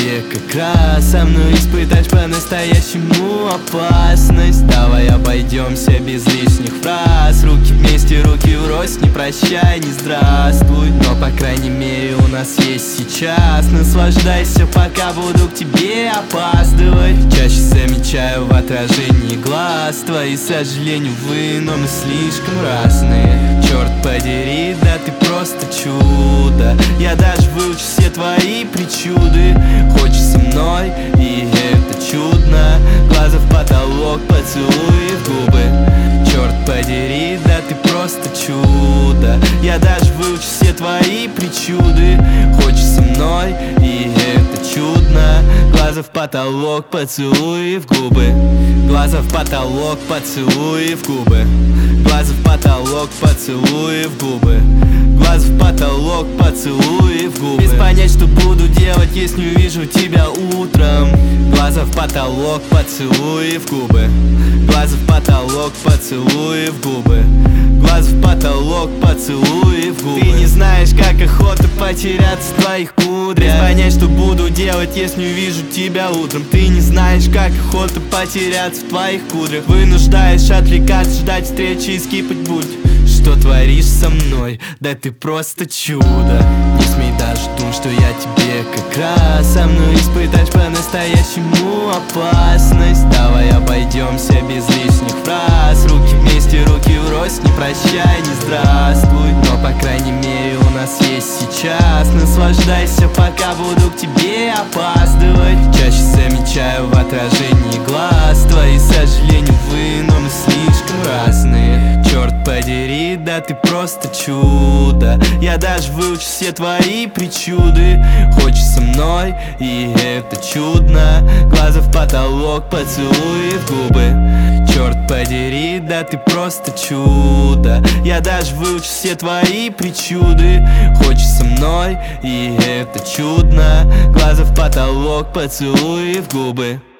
тебе как раз со мной испытать по-настоящему опасность. Давай обойдемся без лишних фраз. Руки вместе, руки врозь, не прощай, не здравствуй. Но по крайней мере у нас есть сейчас. Наслаждайся, пока буду к тебе опаздывать. Чаще замечаю в отражении глаз твои сожаления, увы, но мы слишком разные. Черт подери, да ты просто чудо. Я даже выучу все твои причуды. Хочешь со мной, и это чудно. Глаза в потолок, поцелуи в губы. Черт подери, да ты просто чудо. Я даже выучу все твои причуды. Хочешь со мной, и это чудно. Глаза в потолок, поцелуи в губы. Глаза в потолок, поцелуи в губы. Глаза в потолок, поцелуи в губы. Глаза в потолок, поцелуи в губы. Без понять, что буду делать, если не увижу тебя утром. Глаза в потолок, поцелуи в губы. Глаза в потолок, поцелуи в губы. Глаза в потолок, поцелуи в губы. Ты не знаешь, как охота потеряться в твоих кудрях. Без понять, что буду делать, если не увижу тебя утром. Ты не знаешь, как охота потеряться в твоих кудрях. Вынуждаешь отвлекаться, ждать встречи и скипать путь. Что творишь со мной? Да ты просто чудо. Не смей даже думать, что я тебе как раз со мной испытать по-настоящему опасность. Давай обойдемся без лишних фраз. Руки вместе, руки врозь, не прощай, не здравствуй. Но по крайней мере у нас есть сейчас. Наслаждайся, пока буду к тебе опаздывать. Чаще замечаю в отражении глаз твои сожаления, увы, но мы слишком разные. Черт подери, да ты просто чудо. Я даже выучу все твои причуды. Хочешь со мной, и это чудно. Глаза в потолок, поцелуи в губы. Черт подери, да ты просто чудо. Я даже выучу все твои причуды. Хочешь со мной, и это чудно. Глаза в потолок, поцелуи в губы.